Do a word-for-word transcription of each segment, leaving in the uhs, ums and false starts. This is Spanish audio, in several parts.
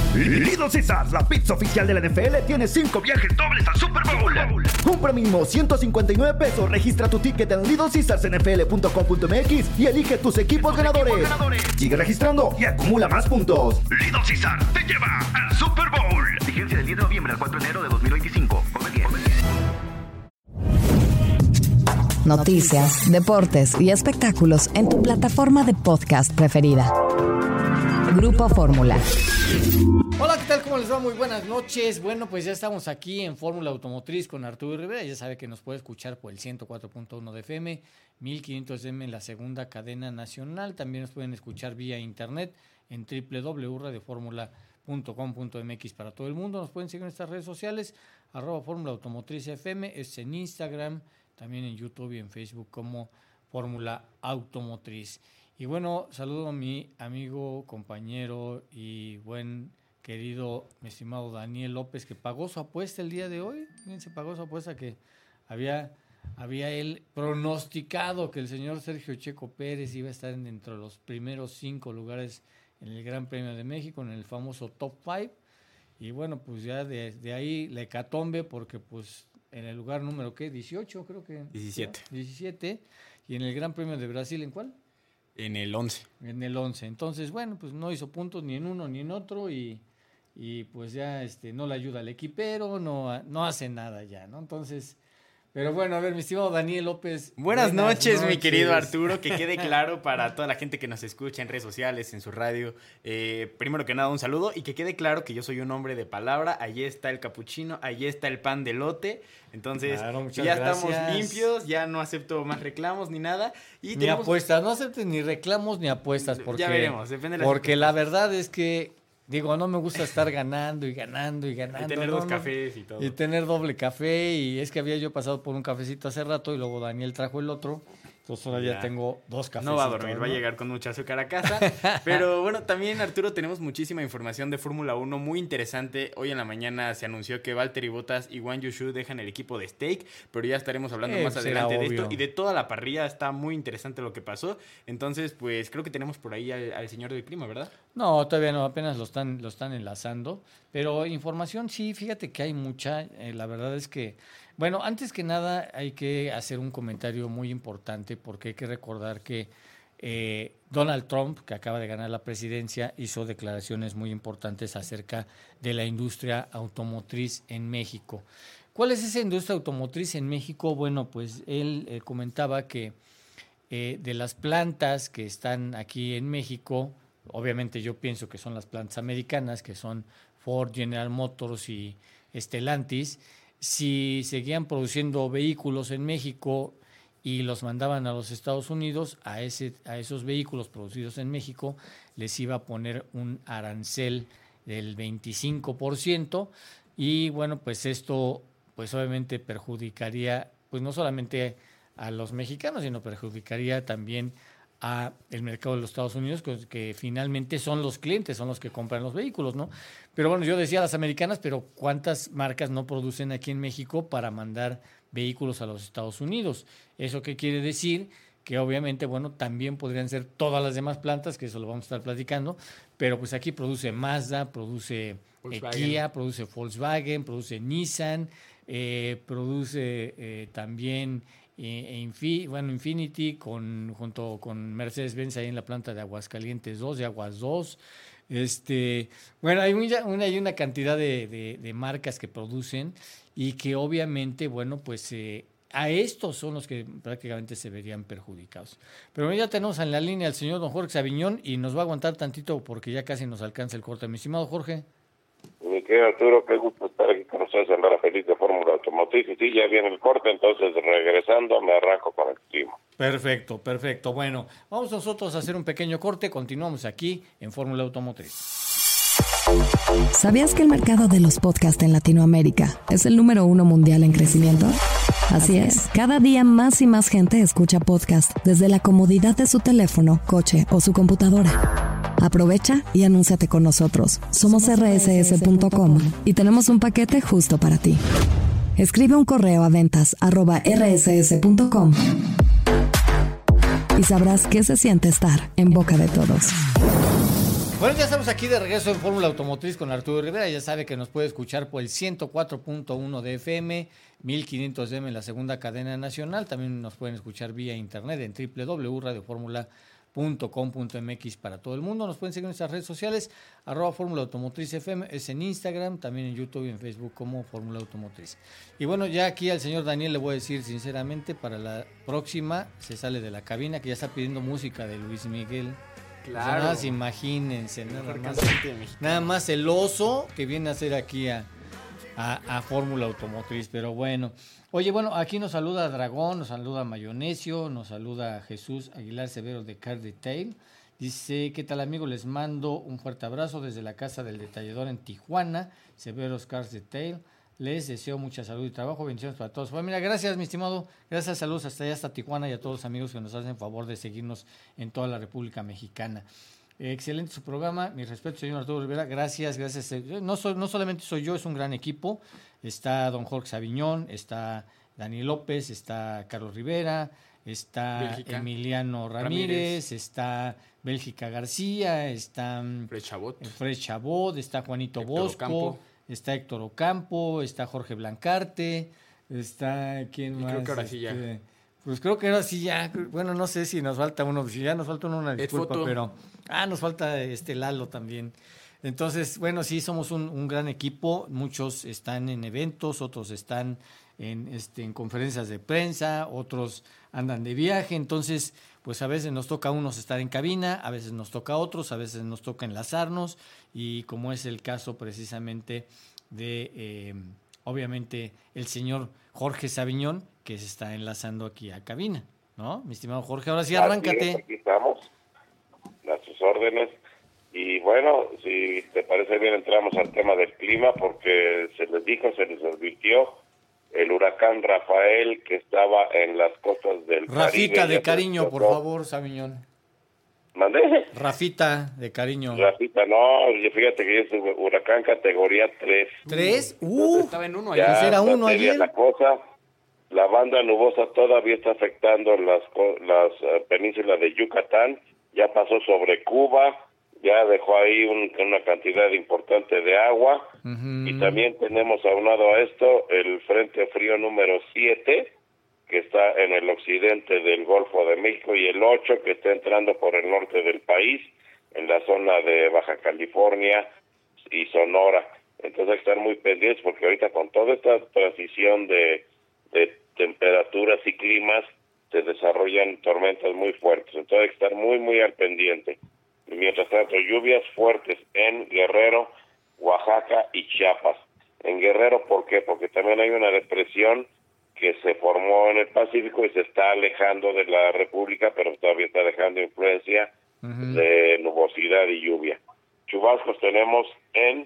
Little Caesars, la pizza oficial de la N F L, tiene cinco viajes dobles al Super Bowl. Compra mínimo ciento cincuenta y nueve pesos, registra tu ticket en little caesars n f l punto com punto m x y elige tus equipos ganadores. equipos ganadores. Sigue registrando y acumula más puntos. Little Caesars te lleva al Super Bowl. Vigencia del diez de noviembre al cuatro de enero de dos mil veinticinco. Come bien. Noticias, deportes y espectáculos en tu plataforma de podcast preferida. Grupo Fórmula. Hola, ¿qué tal? ¿Cómo les va? Muy buenas noches. Bueno, pues ya estamos aquí en Fórmula Automotriz con Arturo Rivera. Ya sabe que nos puede escuchar por el ciento cuatro punto uno de F M, mil quinientos M en la segunda cadena nacional. También nos pueden escuchar vía internet en doble u doble u doble u punto radio fórmula punto com punto m x para todo el mundo. Nos pueden seguir en nuestras redes sociales, arroba Fórmula Automotriz F M, es en Instagram, también en YouTube y en Facebook como Fórmula Automotriz. Y bueno, saludo a mi amigo, compañero y buen querido, mi estimado Daniel López, que pagó su apuesta el día de hoy. Fíjense, pagó su apuesta que había, había él pronosticado que el señor Sergio Checo Pérez iba a estar dentro de los primeros cinco lugares en el Gran Premio de México, en el famoso Top cinco. Y bueno, pues ya de, de ahí la hecatombe, porque pues en el lugar número, ¿qué? dieciocho, creo que. diecisiete. diecisiete. Y en el Gran Premio de Brasil, ¿en cuál? En el once. En el once. Entonces, bueno, pues no hizo puntos ni en uno ni en otro y, y pues ya este no le ayuda al equipero, no, no hace nada ya, ¿no? Entonces, pero bueno, a ver, mi estimado Daniel López. Buenas, buenas noches, noches, mi querido Arturo, que quede claro para toda la gente que nos escucha en redes sociales, en su radio. Eh, primero que nada, un saludo y que quede claro que yo soy un hombre de palabra. Allí está el capuchino, allí está el pan de elote. Entonces, claro, ya gracias. Estamos limpios, ya no acepto más reclamos ni nada. Y ni tenemos... apuestas, no aceptes ni reclamos ni apuestas. Porque, ya veremos, depende de la Porque la verdad es que, digo, no me gusta estar ganando y ganando y ganando. Y tener no, dos no, cafés y todo. Y tener doble café, y es que había yo pasado por un cafecito hace rato y luego Daniel trajo el otro. Entonces ahora ya, ya tengo dos cafés. No va a dormir, ¿no? Va a llegar con mucha azúcar a casa. Pero bueno, también, Arturo, tenemos muchísima información de Fórmula uno muy interesante. Hoy en la mañana se anunció que Valtteri Bottas y Guan Yu Zhou dejan el equipo de Stake, pero ya estaremos hablando eh, más pues adelante de esto. Y de toda la parrilla está muy interesante lo que pasó. Entonces, pues creo que tenemos por ahí al, al señor del clima, ¿verdad? No, todavía no, apenas lo están, lo están enlazando. Pero información sí, fíjate que hay mucha. Eh, la verdad es que... Bueno, antes que nada hay que hacer un comentario muy importante porque hay que recordar que eh, Donald Trump, que acaba de ganar la presidencia, hizo declaraciones muy importantes acerca de la industria automotriz en México. ¿Cuál es esa industria automotriz en México? Bueno, pues él eh, comentaba que eh, de las plantas que están aquí en México, obviamente yo pienso que son las plantas americanas, que son Ford, General Motors y Stellantis. Si seguían produciendo vehículos en México y los mandaban a los Estados Unidos, a ese a esos vehículos producidos en México les iba a poner un arancel del veinticinco por ciento y bueno, pues esto pues obviamente perjudicaría pues no solamente a los mexicanos, sino perjudicaría también a el mercado de los Estados Unidos, que, que finalmente son los clientes, son los que compran los vehículos, ¿no? Pero bueno, yo decía las americanas, pero ¿cuántas marcas no producen aquí en México para mandar vehículos a los Estados Unidos? ¿Eso qué quiere decir? Que obviamente, bueno, también podrían ser todas las demás plantas, que eso lo vamos a estar platicando, pero pues aquí produce Mazda, produce eh, Kia, produce Volkswagen, produce Nissan, eh, produce eh, también... E Infi, bueno, Infinity con, junto con Mercedes-Benz ahí en la planta de Aguascalientes dos, de Aguas dos. Este, bueno, hay una, una, hay una cantidad de, de, de marcas que producen y que obviamente, bueno, pues eh, a estos son los que prácticamente se verían perjudicados. Pero bueno, ya tenemos en la línea al señor don Jorge Saviñón y nos va a aguantar tantito porque ya casi nos alcanza el corte. Mi estimado Jorge. Mi querido Arturo, qué gusto estar aquí con ustedes en la feliz de Fórmula Automotriz. Y sí, ya viene el corte, entonces regresando me arranco con el clima. Perfecto, perfecto. Bueno, vamos nosotros a hacer un pequeño corte. Continuamos aquí en Fórmula Automotriz. ¿Sabías que el mercado de los podcasts en Latinoamérica es el número uno mundial en crecimiento? Así es, cada día más y más gente escucha podcast desde la comodidad de su teléfono, coche o su computadora. Aprovecha y anúnciate con nosotros. Somos erre ese ese punto com y tenemos un paquete justo para ti. Escribe un correo a ventas arroba erre ese ese punto com y sabrás qué se siente estar en boca de todos. Bueno, ya estamos aquí de regreso en Fórmula Automotriz con Arturo Rivera. Ya sabe que nos puede escuchar por el ciento cuatro punto uno de F M, mil quinientos de M en la segunda cadena nacional. También nos pueden escuchar vía internet en doble u doble u doble u punto radio fórmula punto com punto m x para todo el mundo. Nos pueden seguir en nuestras redes sociales, arroba Fórmula Automotriz F M, es en Instagram, también en YouTube y en Facebook como Fórmula Automotriz. Y bueno, ya aquí al señor Daniel le voy a decir sinceramente, para la próxima se sale de la cabina, que ya está pidiendo música de Luis Miguel. Claro. O sea, nada más imagínense, nada más, nada más el oso que viene a hacer aquí a, a, a Fórmula Automotriz, pero bueno. Oye, bueno, aquí nos saluda Dragón, nos saluda Mayonesio, nos saluda Jesús Aguilar Severo de Car Detail. Dice, ¿qué tal, amigo? Les mando un fuerte abrazo desde la casa del detallador en Tijuana, Severos Cars Detail. Les deseo mucha salud y trabajo, bendiciones para todos. Bueno, mira, gracias, mi estimado, gracias, saludos hasta allá, hasta Tijuana, y a todos los amigos que nos hacen favor de seguirnos en toda la República Mexicana. Eh, excelente su programa, mi respeto, señor Arturo Rivera, gracias, gracias. No, so, no solamente soy yo, es un gran equipo, está don Jorge Saviñón, está Dani López, está Carlos Rivera, está Bélgica. Emiliano Ramírez, Ramírez, está Bélgica García, está Fred Chabot, Fred Chabot, está Juanito Héctor Bosco, Ocampo. Está Héctor Ocampo, está Jorge Blancarte, está ¿quién y más? Creo que ahora sí este, ya. Pues creo que ahora sí ya, bueno, no sé si nos falta uno, si ya nos falta uno, una disculpa, pero ah, nos falta este Lalo también. Entonces, bueno, sí, somos un, un gran equipo, muchos están en eventos, otros están en, este, en conferencias de prensa, otros andan de viaje, entonces, pues a veces nos toca a unos estar en cabina, a veces nos toca a otros, a veces nos toca enlazarnos, y como es el caso precisamente de, eh, obviamente, el señor Jorge Saviñón, que se está enlazando aquí a cabina, ¿no? Mi estimado Jorge, ahora sí, arráncate. Aquí estamos, a sus órdenes. Y bueno, si te parece bien, entramos al tema del clima, porque se les dijo, se les advirtió el huracán Rafael, que estaba en las costas del Rafita Caribe, de cariño, por favor, Saviñón. ¿Mandé? Rafita de cariño. Rafita, no, fíjate que es huracán categoría tres. ¿tres? Uh, estaba en uno ayer. Ya, era uno ayer. La cosa, la banda nubosa todavía está afectando las, las uh, penínsulas de Yucatán, ya pasó sobre Cuba, ya dejó ahí un, una cantidad importante de agua, uh-huh. Y también tenemos aunado a esto el Frente Frío número siete, que está en el occidente del Golfo de México, y el ocho, que está entrando por el norte del país, en la zona de Baja California y Sonora. Entonces hay que estar muy pendientes, porque ahorita con toda esta transición de, de temperaturas y climas, se desarrollan tormentas muy fuertes. Entonces hay que estar muy, muy al pendiente. Y mientras tanto, lluvias fuertes en Guerrero, Oaxaca y Chiapas. En Guerrero, ¿por qué? Porque también hay una depresión que se formó en el Pacífico y se está alejando de la República, pero todavía está dejando influencia uh-huh. de nubosidad y lluvia. Chubascos tenemos en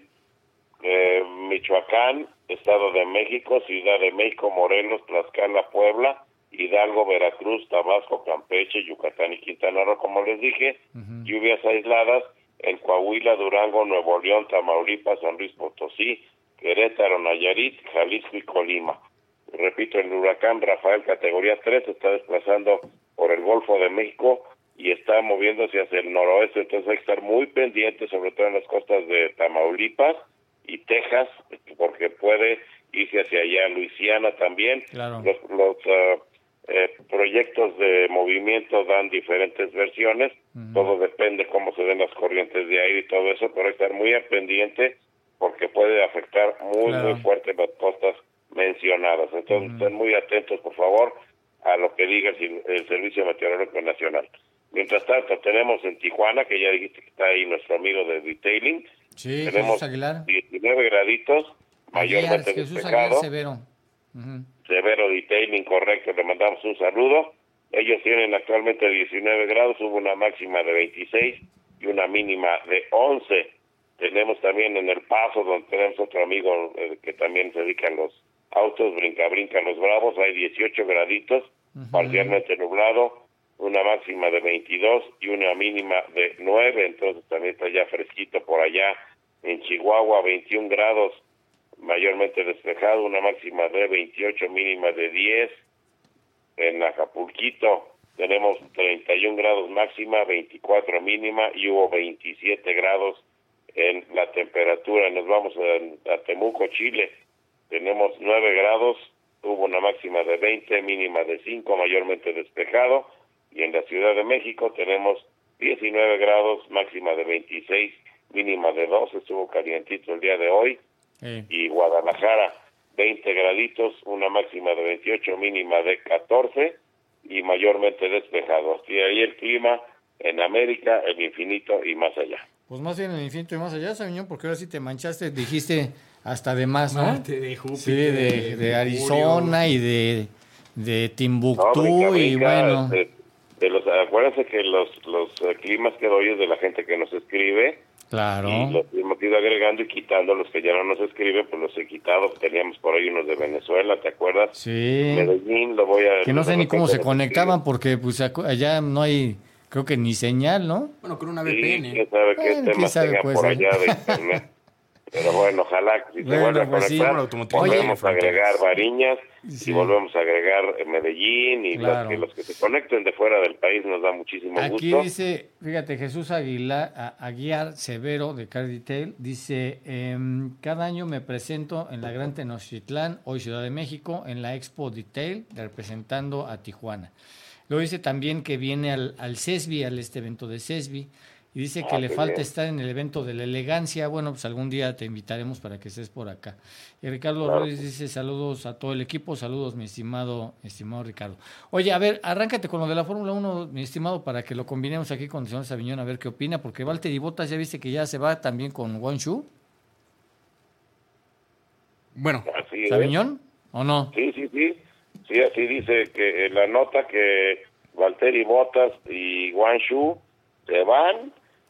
eh, Michoacán, Estado de México, Ciudad de México, Morelos, Tlaxcala, Puebla, Hidalgo, Veracruz, Tabasco, Campeche, Yucatán y Quintana Roo, como les dije, uh-huh. Lluvias aisladas en Coahuila, Durango, Nuevo León, Tamaulipas, San Luis Potosí, Querétaro, Nayarit, Jalisco y Colima. Repito, el huracán Rafael categoría tres se está desplazando por el Golfo de México y está moviéndose hacia el noroeste, entonces hay que estar muy pendientes, sobre todo en las costas de Tamaulipas y Texas, porque puede irse hacia allá, Luisiana también. Claro. Los, los uh, eh, proyectos de movimiento dan diferentes versiones, uh-huh. Todo depende cómo se den las corrientes de aire y todo eso, pero hay que estar muy al pendiente porque puede afectar muy, claro. muy fuerte las costas mencionadas. Entonces, uh-huh. Estén muy atentos, por favor, a lo que diga el, el Servicio Meteorológico Nacional. Mientras tanto, tenemos en Tijuana, que ya dijiste que está ahí nuestro amigo de Detailing. Sí, tenemos Jesús Aguilar. diecinueve graditos, mayormente Aguilar, Jesús despejado. Aguilar Severo. Uh-huh. Severo Detailing, correcto, le mandamos un saludo. Ellos tienen actualmente diecinueve grados, hubo una máxima de veintiséis y una mínima de once. Tenemos también en El Paso, donde tenemos otro amigo eh, que también se dedica a los autos, brinca, brinca los bravos, hay dieciocho graditos, uh-huh. Parcialmente nublado, una máxima de veintidós y una mínima de nueve, entonces también está ya fresquito por allá. En Chihuahua, veintiún grados, mayormente despejado, una máxima de veintiocho, mínima de diez. En Acapulquito, tenemos treinta y un grados máxima, veinticuatro mínima y hubo veintisiete grados en la temperatura. Nos vamos a, a Temuco, Chile, tenemos nueve grados, hubo una máxima de veinte, mínima de cinco, mayormente despejado, y en la Ciudad de México tenemos diecinueve grados, máxima de veintiséis, mínima de dos, estuvo calientito el día de hoy, Sí. y Guadalajara, veinte graditos, una máxima de veintiocho, mínima de catorce, y mayormente despejado. Y ahí el clima en América, el infinito y más allá. Pues más bien el infinito y más allá, Sabiñón, porque ahora sí te manchaste, dijiste hasta de más, ¿no? Marte de Júpiter, Sí, de, de Arizona y de, de No, Timbuktu brinca, y brinca, bueno. de, de los, acuérdense que los, los eh, climas que doy es de la gente que nos escribe, Claro. y los hemos ido agregando y quitando los que ya no nos escriben, pues los he quitado. Teníamos por ahí unos de Venezuela, ¿te acuerdas? Sí. Medellín, lo voy a... Que no sé ni cómo se nos conectaban porque pues acu- allá no hay, creo que ni señal, ¿no? Bueno, con una escriben. V P N. Sí, quién sabe qué Bueno, quién temas sabe, tengan pues, por eh. allá de internet. Pero bueno, ojalá que si Bueno, se vuelve a pues sí. conectar, Automotriz, volvemos oye, a agregar Bariñas Sí. y volvemos a agregar eh, Medellín y Claro. los, que, los que se conecten de fuera del país nos da muchísimo Aquí gusto. dice, fíjate, Jesús Aguilar, a- Aguiar Severo de Car Detail, dice, em, cada año me presento en la Gran Tenochtitlán, hoy Ciudad de México, en la Expo Detail, representando a Tijuana. Luego dice también que viene al, al CESBI, al este evento de CESBI, y dice que Ah, le qué falta bien. estar en el evento de la elegancia. Bueno, pues algún día te invitaremos para que estés por acá. Y Ricardo Claro. Ruiz dice, saludos a todo el equipo, saludos mi estimado, estimado Ricardo. Oye, a ver, arráncate con lo de la Fórmula uno, mi estimado, para que lo combinemos aquí con el señor Sabiñón, a ver qué opina, porque Valtteri Bottas ya viste que ya se va también con Guangzhou. Bueno, Así es. ¿Sabiñón o no? Sí, sí, sí. Sí, así dice que la nota que Valtteri Bottas y Guangzhou se van,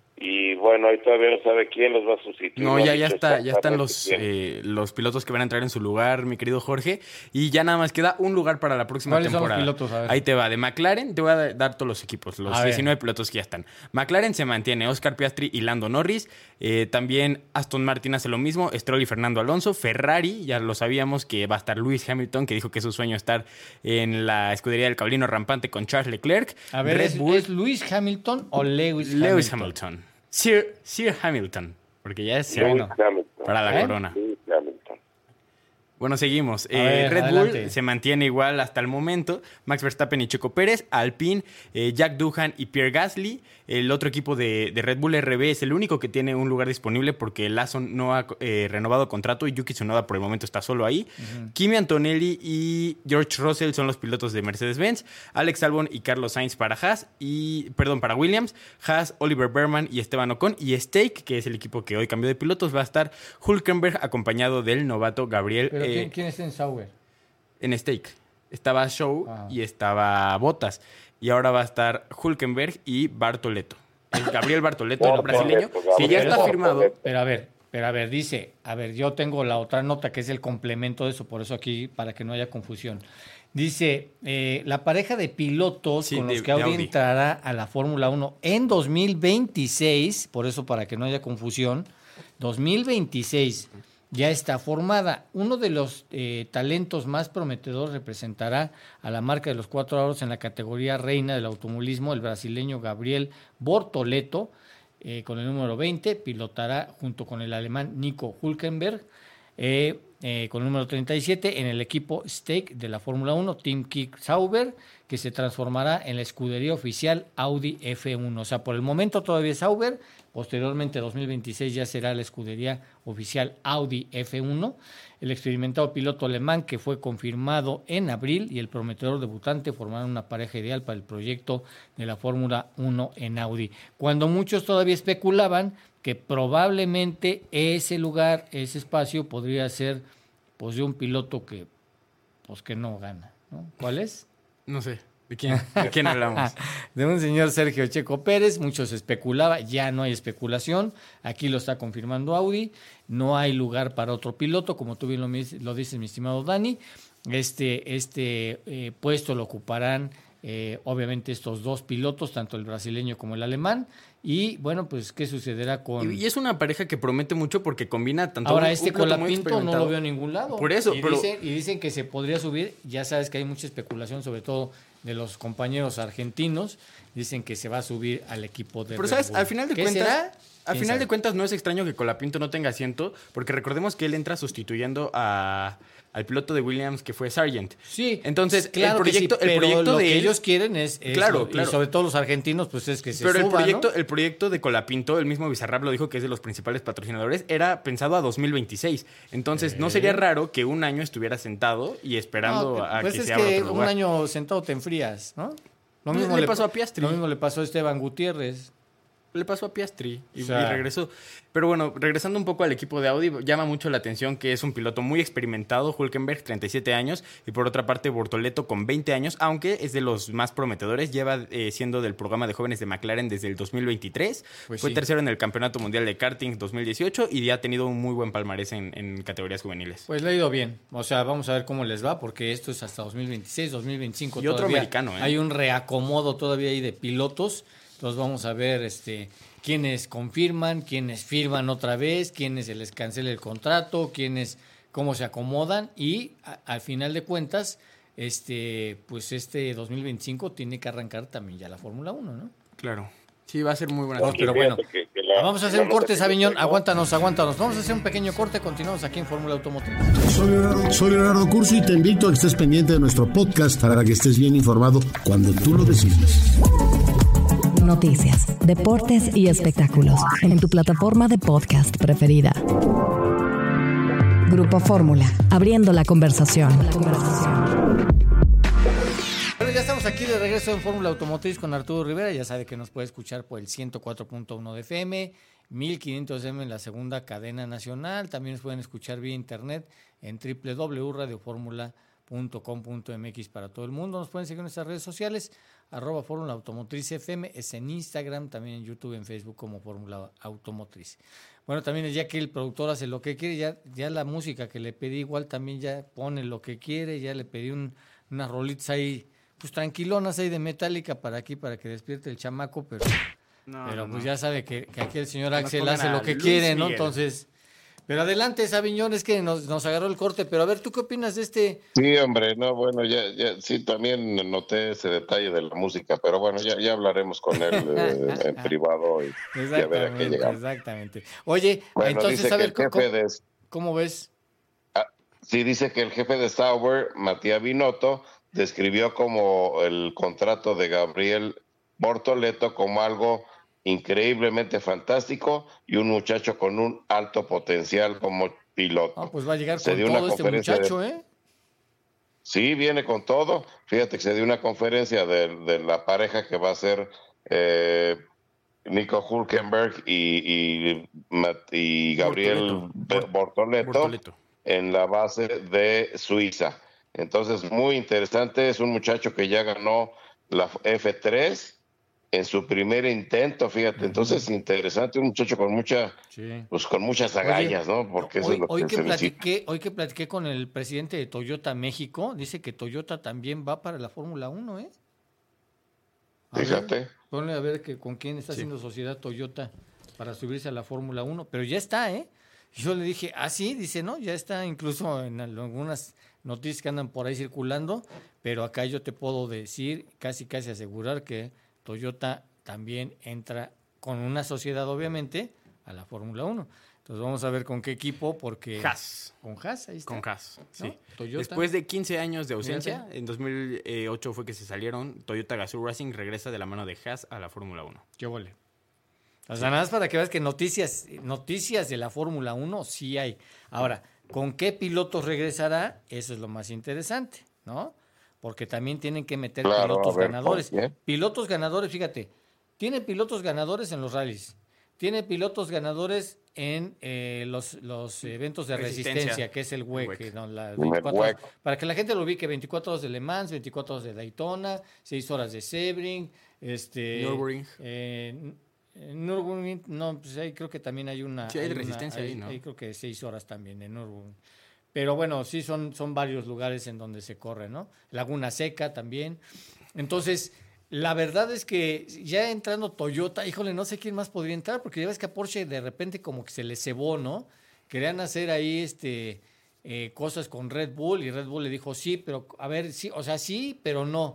y bueno, ahí todavía no sabe quién los va a sustituir. no, ya, ha ya dicho está, ya están los, exactamente eh, los pilotos que van a entrar en su lugar, mi querido Jorge. Y ya nada más queda un lugar para la próxima ¿Cuáles son los temporada. pilotos? A ver. Ahí te va. De McLaren, te voy a dar todos los equipos, los A ver. diecinueve pilotos que ya están. McLaren se mantiene, Oscar Piastri y Lando Norris. Eh, también Aston Martin hace lo mismo, Stroll y Fernando Alonso. Ferrari, ya lo sabíamos que va a estar Lewis Hamilton, que dijo que es su sueño estar en la escudería del cabalino rampante con Charles Leclerc. A ver, Red ¿es, Bull, ¿es Lewis Hamilton o Lewis Hamilton? Lewis Hamilton. Sir, Sir Hamilton, porque ya es Lewis Bueno. Hamilton. para la ¿Eh? corona. Lewis Hamilton. Bueno, seguimos. Eh, ver, Red adelante. Bull se mantiene igual hasta el momento. Max Verstappen y Checo Pérez, Alpine, eh, Jack Doohan y Pierre Gasly. El otro equipo de, de Red Bull R B es el único que tiene un lugar disponible porque Lawson no ha eh, renovado contrato y Yuki Tsunoda por el momento está solo ahí. Uh-huh. Kimi Antonelli y George Russell son los pilotos de Mercedes-Benz. Alex Albon y Carlos Sainz para Haas y perdón para Williams. Haas, Oliver Berman y Esteban Ocon. Y Stake, que es el equipo que hoy cambió de pilotos, va a estar Hülkenberg acompañado del novato Gabriel. ¿Pero eh, quién, quién está en Sauber? En Stake. Estaba Show Ah. y estaba Bottas. Y ahora va a estar Hülkenberg y Bartoletto. El Gabriel Bartoletto, el brasileño, que ya está firmado. Pero a ver, pero a ver, dice, a ver, yo tengo la otra nota que es el complemento de eso, por eso aquí, para que no haya confusión. Dice, eh, la pareja de pilotos Sí, con de- los que de Audi, Audi. entrará a la Fórmula uno en dos mil veintiséis, por eso para que no haya confusión, dos mil veintiséis ya está formada. Uno de los eh, talentos más prometedores representará a la marca de los cuatro aros en la categoría reina del automovilismo, el brasileño Gabriel Bortoleto, eh, con el número veinte, pilotará junto con el alemán Nico Hülkenberg, eh, eh, con el número treinta y siete, en el equipo Stake de la Fórmula uno, Team Kick Sauber, que se transformará en la escudería oficial Audi F uno. O sea, por el momento todavía es Sauber, posteriormente dos mil veintiséis ya será la escudería oficial Audi F uno. El experimentado piloto alemán, que fue confirmado en abril, y el prometedor debutante formarán una pareja ideal para el proyecto de la Fórmula uno en Audi. Cuando muchos todavía especulaban que probablemente ese lugar, ese espacio podría ser pues de un piloto que pues que no gana, ¿no? ¿Cuál es? No sé, ¿de quién, de quién hablamos? De un señor Sergio Checo Pérez. Muchos especulaba, ya no hay especulación, aquí lo está confirmando Audi, no hay lugar para otro piloto, como tú bien lo, lo dices, mi estimado Dani. Este, este eh, puesto lo ocuparán eh, obviamente estos dos pilotos, tanto el brasileño como el alemán. Y bueno, pues ¿qué sucederá con...? Y, y es una pareja que promete mucho porque combina tanto... Ahora un, este un piloto muy Colapinto no experimentado. lo veo en ningún lado. Por eso, y pero... Dicen, y dicen que se podría subir, ya sabes que hay mucha especulación, sobre todo de los compañeros argentinos. Dicen que se va a subir al equipo de Pero Red sabes, Bull. al final de ¿Qué cuentas, será? al ¿Quién final sabe? de cuentas no es extraño que Colapinto no tenga asiento, porque recordemos que él entra sustituyendo a, al piloto de Williams que fue Sargent. Sí, Entonces, claro el proyecto, que sí, el pero proyecto lo de que él, ellos quieren es, es Claro, lo- claro. y sobre todo los argentinos, pues es que se Pero el suba, proyecto, ¿no? el proyecto de Colapinto, el mismo Bizarrap lo dijo que es de los principales patrocinadores, era pensado a dos mil veintiséis. Entonces, no sería raro que un año estuviera sentado y esperando No, a pues que es se abra que otro un lugar. año sentado te enfrías, ¿no? Lo Le- mismo le pasó a Piastri. Lo mismo le pasó a Esteban Gutiérrez. Le pasó a Piastri y, O sea- y regresó. Pero bueno, regresando un poco al equipo de Audi, llama mucho la atención que es un piloto muy experimentado, Hülkenberg, treinta y siete años, y por otra parte Bortoleto con veinte años, aunque es de los más prometedores, lleva eh, siendo del programa de jóvenes de McLaren desde el dos mil veintitrés, Pues fue sí. tercero en el Campeonato Mundial de Karting dos mil dieciocho y ya ha tenido un muy buen palmarés en, en categorías juveniles. Pues le ha ido bien. O sea, vamos a ver cómo les va, porque esto es hasta dos mil veintiséis, dos mil veinticinco. Y otro todavía americano, ¿eh? Hay un reacomodo todavía ahí de pilotos. Entonces vamos a ver este quiénes confirman, quiénes firman otra vez, quiénes se les cancela el contrato, quiénes cómo se acomodan y a- al final de cuentas, este pues este dos mil veinticinco tiene que arrancar también ya la Fórmula uno, ¿no? Claro. Sí, va a ser muy buena. Bueno, pero bueno, Fíjate que- que la- vamos a hacer la un nota corte, que yo Sabiñón. tengo- Aguántanos, aguántanos. Vamos a hacer un pequeño corte. Continuamos aquí en Fórmula Automotriz. Soy Leonardo, soy Leonardo Curso y te invito a que estés pendiente de nuestro podcast para que estés bien informado cuando tú lo decidas. Noticias, deportes y espectáculos en tu plataforma de podcast preferida. Grupo Fórmula, abriendo la conversación. Bueno, ya estamos aquí de regreso en Fórmula Automotriz con Arturo Rivera. Ya sabe que nos puede escuchar por el ciento cuatro punto uno de F M, mil quinientos M en la segunda cadena nacional. También nos pueden escuchar vía internet en doble u doble u doble u punto radio fórmula punto com punto m x para todo el mundo. Nos pueden seguir en nuestras redes sociales, arroba Fórmula Automotriz F M, es en Instagram, también en YouTube, en Facebook como Fórmula Automotriz. Bueno, también ya que el productor hace lo que quiere, ya, ya la música que le pedí igual también ya pone lo que quiere, ya le pedí un, unas rolitas ahí, pues tranquilonas ahí de Metallica para aquí, para que despierte el chamaco, pero, No, pero no, pues no. ya sabe que, que aquí el señor Que nos Axel pongan hace a lo que Luis quiere, ¿no? Miguel. Entonces, pero adelante, Sabiñón, es que nos, nos agarró el corte, pero a ver, ¿tú qué opinas de este? Sí, hombre, no, bueno, ya, ya, sí, también noté ese detalle de la música, pero bueno, ya, ya hablaremos con él eh, en privado y, y a ver a qué Exactamente, llegamos. exactamente. Oye, Bueno, entonces, dice a que ver, el jefe ¿cómo, de, cómo ves? sí, dice que el jefe de Sauber, Matías Binotto, describió como el contrato de Gabriel Bortoleto como algo increíblemente fantástico y un muchacho con un alto potencial como piloto. Ah, pues va a llegar Se con dio una todo este conferencia de- muchacho, ¿eh? Sí, viene con todo. Fíjate que se dio una conferencia de, de la pareja que va a ser eh, Nico Hülkenberg y, y, Mat- y Gabriel Bortoleto. Bortoleto, Bortoleto. en la base de Suiza. Entonces, muy interesante. Es un muchacho que ya ganó la F tres en su primer intento, fíjate. Entonces, interesante. Un muchacho con mucha, Sí. pues con muchas Oye, agallas, ¿no? Porque eso hoy, es lo hoy que que se necesita. platiqué, hoy que platiqué con el presidente de Toyota México, dice que Toyota también va para la Fórmula uno, ¿eh? A ver, Fíjate. ponle a ver que con quién está haciendo sociedad Toyota para subirse a la Fórmula uno, pero ya está, ¿eh? Yo le dije, ah, sí, dice, no, ya está incluso en algunas noticias que andan por ahí circulando, pero acá yo te puedo decir, casi casi asegurar que Toyota también entra con una sociedad, obviamente, a la Fórmula uno. Entonces vamos a ver con qué equipo, porque... Haas. Con Haas, ahí está. Con Haas, sí. ¿No? Toyota. Después de quince años de ausencia, Fíjate. en dos mil ocho fue que se salieron, Toyota Gazoo Racing regresa de la mano de Haas a la Fórmula uno. ¿Qué vole? O sea, nada más para que veas que noticias, noticias de la Fórmula uno sí hay. Ahora, ¿con qué pilotos regresará? Eso es lo más interesante, ¿no? Porque también tienen que meter Claro, pilotos a ver, ganadores. ¿con quién? Pilotos ganadores, fíjate, tiene pilotos ganadores en los rallies, tiene pilotos ganadores en eh, los, los eventos de resistencia, Resistencia. que es el W E C, W E C. ¿no? Las El veinticuatro horas. W E C. Para que la gente lo ubique, veinticuatro horas de Le Mans, veinticuatro horas de Daytona, seis horas de Sebring, este... Nürburgring. Eh, en Nürburgring, no, pues ahí creo que también hay una... Sí, hay de una- resistencia ahí, ¿no? Ahí creo que seis horas también en Nürburgring. Pero bueno, sí son, son varios lugares en donde se corre, ¿no? Laguna Seca también. Entonces, la verdad es que ya entrando Toyota, híjole, no sé quién más podría entrar, porque ya ves que a Porsche de repente como que se le cebó, ¿no? Querían hacer ahí este eh, cosas con Red Bull y Red Bull le dijo sí, pero a ver, sí, o sea, sí, pero no.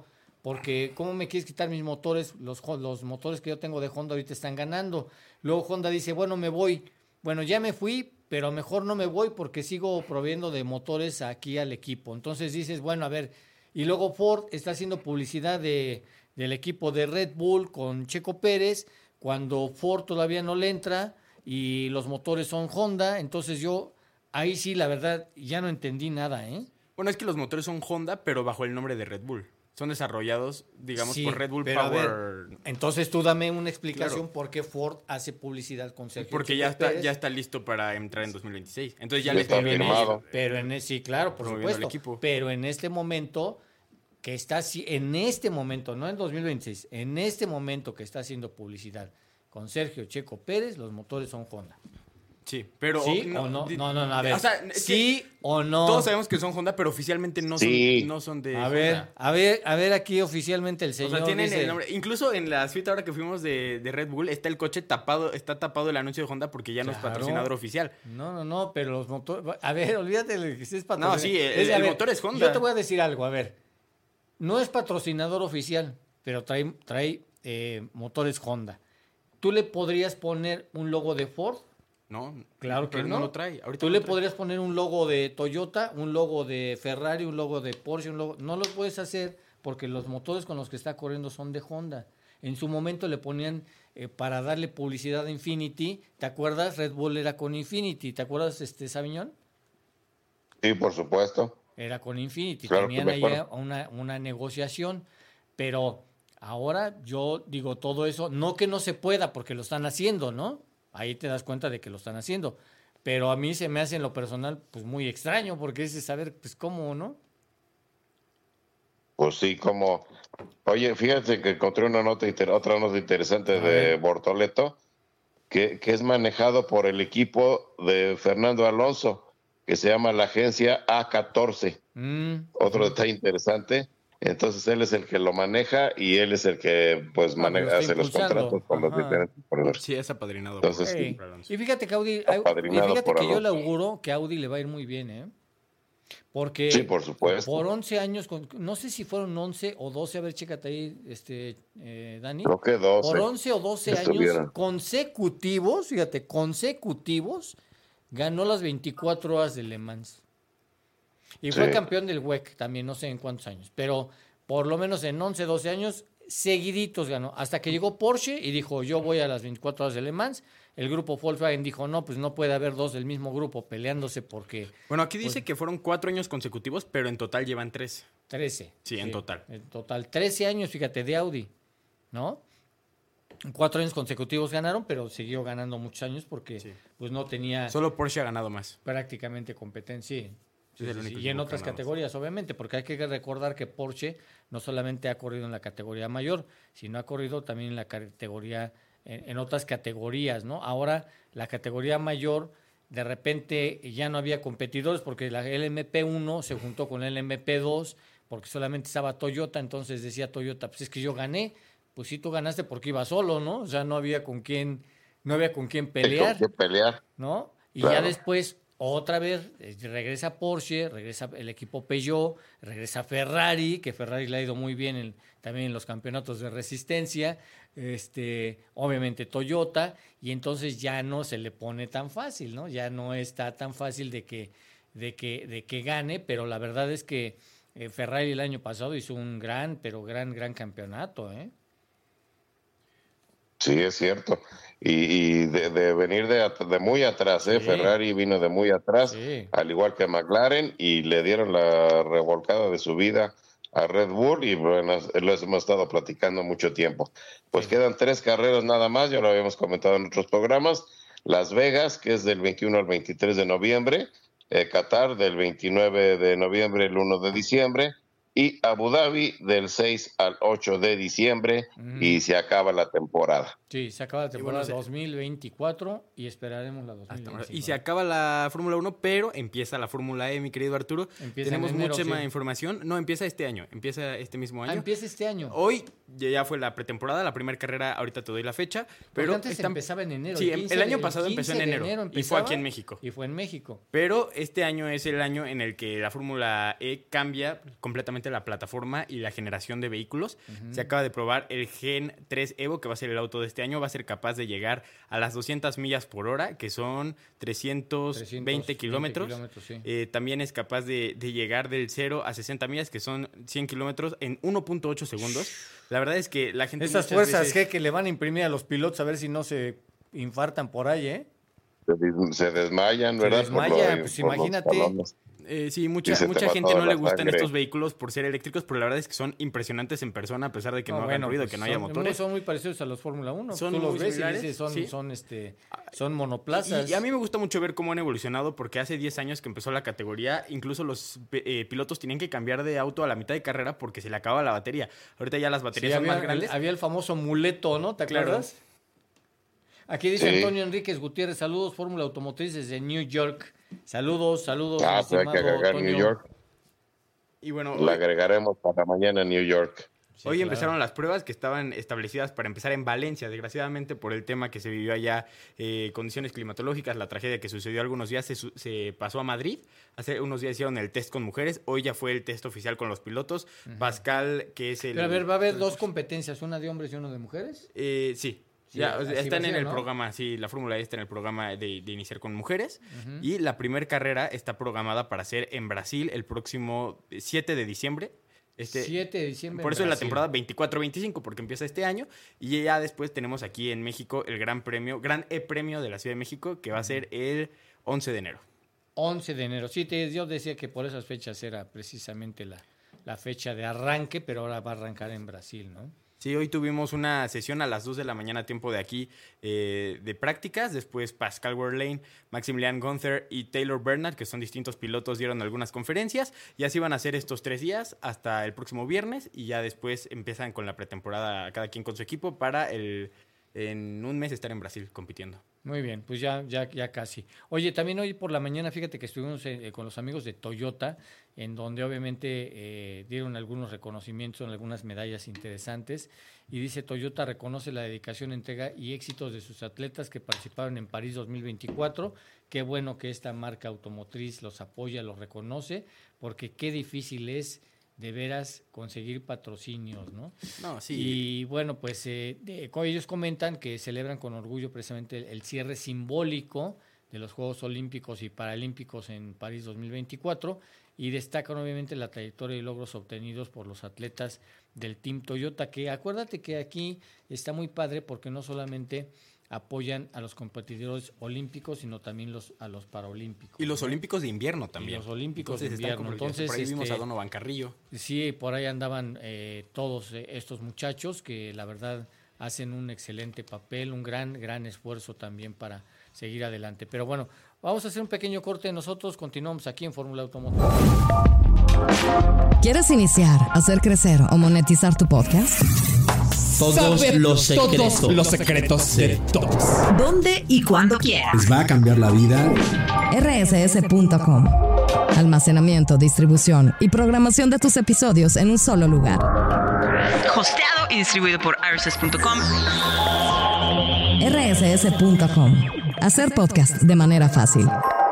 porque ¿cómo me quieres quitar mis motores? Los, los motores que yo tengo de Honda ahorita están ganando. Luego Honda dice, bueno, me voy. Bueno, ya me fui, pero mejor no me voy porque sigo proveyendo de motores aquí al equipo. Entonces dices, bueno, a ver, y luego Ford está haciendo publicidad de, del equipo de Red Bull con Checo Pérez, cuando Ford todavía no le entra y los motores son Honda. Entonces yo, ahí sí, la verdad, ya no entendí nada, ¿eh? Bueno, es que los motores son Honda, pero bajo el nombre de Red Bull. Son desarrollados, digamos, Sí, por Red Bull pero a Power. ver, entonces tú dame una explicación Claro. por qué Ford hace publicidad con Sergio Porque Checo ya está, Pérez. ya está listo para entrar en dos mil veintiséis. Entonces ya Ya le está conviene firmado. Pero en ese, sí, claro, por Promoviendo supuesto. al equipo. Pero en este momento que está así- en este momento, no en dos mil veintiséis, en este momento que está haciendo publicidad con Sergio Checo Pérez, los motores son Honda. Sí, pero... ¿Sí o no? di- No, no, no, a ver. O sea, es ¿Sí que o no? todos sabemos que son Honda, pero oficialmente no, Sí. son, no son de A Honda. ver, a ver, a ver aquí oficialmente el O señor sea, tienen dice- el nombre. Incluso en la suite ahora que fuimos de, de Red Bull, está el coche tapado, está tapado el anuncio de Honda porque ya no es Claro. patrocinador oficial. No, no, no, pero los motores... A ver, olvídate de que estés patrocinador. No, sí, el- Es- a el ver, motor es Honda. Yo te voy a decir algo, a ver. No es patrocinador oficial, pero trae, trae eh, motores Honda. ¿Tú le podrías poner un logo de Ford? No, Claro que pero no. lo trae. Ahorita ¿Tú no le lo trae. podrías poner un logo de Toyota, un logo de Ferrari, un logo de Porsche, un logo? No lo puedes hacer porque los motores con los que está corriendo son de Honda. En su momento le ponían eh, para darle publicidad a Infinity. ¿Te acuerdas? Red Bull era con Infinity. ¿Te acuerdas, este Sabiñón? Sí, por supuesto. Era con Infinity. Claro que Tenían me ahí acuerdo. una, una negociación. Pero ahora yo digo todo eso, no que no se pueda porque lo están haciendo, ¿no? Ahí te das cuenta de que lo están haciendo. Pero a mí se me hace en lo personal pues muy extraño porque es de saber pues cómo, ¿no? Pues sí, como... Oye, fíjate que encontré una nota inter- otra nota interesante A de ver. Bortoleto, que, que es manejado por el equipo de Fernando Alonso, que se llama la agencia A catorce. Mm. Otro detalle interesante. Entonces él es el que lo maneja y él es el que pues Ah, maneja, lo está hace los impulsando. contratos con los Ajá. diferentes corredores. Sí, es apadrinado. Entonces, Ey. sí. Y fíjate que Audi, Apadrinado y fíjate por que yo le Alonso. auguro que a Audi le va a ir muy bien, ¿eh? Porque Sí, por supuesto. por once años, con- no sé si fueron once o doce, a ver, chécate ahí, este, eh, Dani. Creo que doce. Por once o doce años estuvieron. consecutivos, fíjate, consecutivos, ganó las veinticuatro horas de Le Mans. Y fue Sí. campeón del W E C también, no sé en cuántos años, pero por lo menos en once, doce años seguiditos ganó, hasta que llegó Porsche y dijo, yo voy a las veinticuatro horas de Le Mans. El grupo Volkswagen dijo, no, pues no puede haber dos del mismo grupo peleándose porque Bueno, aquí dice que fueron cuatro años consecutivos, pero en total llevan tres. trece. Sí, en total. En total, trece años, fíjate, de Audi, ¿no? Cuatro años consecutivos ganaron, pero siguió ganando muchos años porque Sí. pues no tenía Solo Porsche ha ganado más. prácticamente competencia. Sí. Sí, Es el sí, único sí. Y en equipo otras que ganamos. categorías, obviamente, porque hay que recordar que Porsche no solamente ha corrido en la categoría mayor, sino ha corrido también en la categoría, en, en otras categorías, ¿no? Ahora, la categoría mayor, de repente ya no había competidores porque la L M P uno se juntó con el L M P dos, porque solamente estaba Toyota, entonces decía Toyota, pues es que yo gané, pues sí tú ganaste porque iba solo, ¿no? O sea, no había con quién, no había con quién pelear. Hay que pelear. ¿No? Y Claro. ya después, otra vez, eh, regresa Porsche, regresa el equipo Peugeot, regresa Ferrari, que Ferrari le ha ido muy bien en- también en los campeonatos de resistencia, este, obviamente Toyota, y entonces ya no se le pone tan fácil, ¿no? Ya no está tan fácil de que, de que, de que gane, pero la verdad es que eh, Ferrari el año pasado hizo un gran, pero gran, gran campeonato, ¿eh? Sí, es cierto. Y, y de, de venir de, at- de muy atrás, ¿eh? Sí. Ferrari vino de muy atrás, Sí. al igual que McLaren, y le dieron la revolcada de su vida a Red Bull, y bueno, lo hemos estado platicando mucho tiempo. Pues Sí. quedan tres carreras nada más, ya lo habíamos comentado en otros programas. Las Vegas, que es del veintiuno al veintitrés de noviembre, eh, Qatar del veintinueve de noviembre al uno de diciembre, y Abu Dhabi del seis al ocho de diciembre, Ujú. y se acaba la temporada. Sí, se acaba la temporada bueno, se- dos mil veinticuatro y esperaremos la dos mil Hasta ahora. veinticinco. Y se acaba la Fórmula uno, pero empieza la Fórmula E, mi querido Arturo. Empieza Tenemos en enero, mucha sí. más información. No, empieza este año. Empieza este mismo Ah, año. empieza este año. Hoy ya fue la pretemporada, la primera carrera, ahorita te doy la fecha. Pero Pero antes están- empezaba en enero. Sí, el el quince año de- pasado el empezó en quince de enero, y fue empezaba, aquí en México. Y fue en México. Pero este año es el año en el que la Fórmula E cambia completamente básicamente la plataforma y la generación de vehículos. Uh-huh. Se acaba de probar el Gen tres Evo, que va a ser el auto de este año. Va a ser capaz de llegar a las doscientas millas por hora, que son trescientos veinte kilómetros. kilómetros sí. eh, también es capaz de, de llegar del cero a sesenta millas, que son cien kilómetros, en uno punto ocho segundos. La verdad es que la gente... Esas fuerzas veces... G que le van a imprimir a los pilotos a ver si no se infartan por ahí, ¿eh? Se desmayan, ¿verdad? Se desmayan, pues imagínate. Eh, sí, mucha, mucha gente no le gustan sangre. Estos vehículos por ser eléctricos, pero la verdad es que son impresionantes en persona, a pesar de que no, no bueno, hagan ruido, pues que no son, haya motores. Son muy parecidos a los Fórmula uno. Son Tú los ves similares, y dices, son, ¿sí? son, este, son monoplazas. Y, y a mí me gusta mucho ver cómo han evolucionado, porque hace diez años que empezó la categoría, incluso los eh, pilotos tenían que cambiar de auto a la mitad de carrera porque se le acababa la batería. Ahorita ya las baterías sí, son había, más grandes. El, había el famoso muleto, ¿no? ¿Te acuerdas? Claro. Aquí dice sí. Antonio Enríquez Gutiérrez, saludos, Fórmula Automotriz desde New York. Saludos, saludos. Ah, pues hay que agregar Antonio. New York. Y bueno, la agregaremos para mañana en New York. Sí, hoy claro. Empezaron las pruebas que estaban establecidas para empezar en Valencia. Desgraciadamente, por el tema que se vivió allá, eh, condiciones climatológicas, la tragedia que sucedió algunos días, se, se pasó a Madrid. Hace unos días hicieron el test con mujeres. Hoy ya fue el test oficial con los pilotos. Uh-huh. Pascal, que es el... Pero a ver, ¿va a haber dos competencias, una de hombres y una de mujeres? Eh, sí. Sí, ya, están en el ¿no? programa, sí, la Fórmula E está en el programa de, de iniciar con mujeres. Uh-huh. Y la primera carrera está programada para ser en Brasil el próximo siete de diciembre. Este, siete de diciembre. Por eso es la temporada veinticuatro veinticinco, porque empieza este año. Y ya después tenemos aquí en México el Gran Premio, Gran E-Premio de la Ciudad de México, que va a ser el once de enero. once de enero. Sí, te, yo decía que por esas fechas era precisamente la, la fecha de arranque, pero ahora va a arrancar en Brasil, ¿no? Sí, hoy tuvimos una sesión a las dos de la mañana, tiempo de aquí, eh, de prácticas. Después Pascal Wehrlein, Maximilian Gunther y Taylor Bernard, que son distintos pilotos, dieron algunas conferencias. Y así van a ser estos tres días hasta el próximo viernes. Y ya después empiezan con la pretemporada, cada quien con su equipo, para el en un mes estar en Brasil compitiendo. Muy bien, pues ya, ya, ya casi. Oye, también hoy por la mañana, fíjate que estuvimos eh, con los amigos de Toyota, en donde obviamente eh, dieron algunos reconocimientos, algunas medallas interesantes, y dice: Toyota reconoce la dedicación, entrega y éxitos de sus atletas que participaron en París dos mil veinticuatro. Qué bueno que esta marca automotriz los apoya, los reconoce, porque qué difícil es de veras conseguir patrocinios, ¿no? No, sí. Y bueno, pues eh, de, ellos comentan que celebran con orgullo precisamente el, el cierre simbólico de los Juegos Olímpicos y Paralímpicos en París dos mil veinticuatro, y destacan obviamente la trayectoria y logros obtenidos por los atletas del Team Toyota, que acuérdate que aquí está muy padre porque no solamente apoyan a los competidores olímpicos, sino también los a los paralímpicos. Y los, ¿no?, olímpicos de invierno también. Y los olímpicos Entonces, de invierno. Entonces, por ahí vimos este, a Donovan Carrillo. Sí, por ahí andaban eh, todos eh, estos muchachos que la verdad hacen un excelente papel, un gran, gran esfuerzo también para seguir adelante. Pero bueno, vamos a hacer un pequeño corte. Nosotros continuamos aquí en Fórmula Automotriz. ¿Quieres iniciar, hacer crecer o monetizar tu podcast? Todos los secretos, todos los secretos de todos. ¿Dónde y cuándo quieras? ¿Les va a cambiar la vida? R S S punto com. Almacenamiento, distribución y programación de tus episodios en un solo lugar. Hosteado y distribuido por R S S punto com. R S S punto com. Hacer podcast de manera fácil.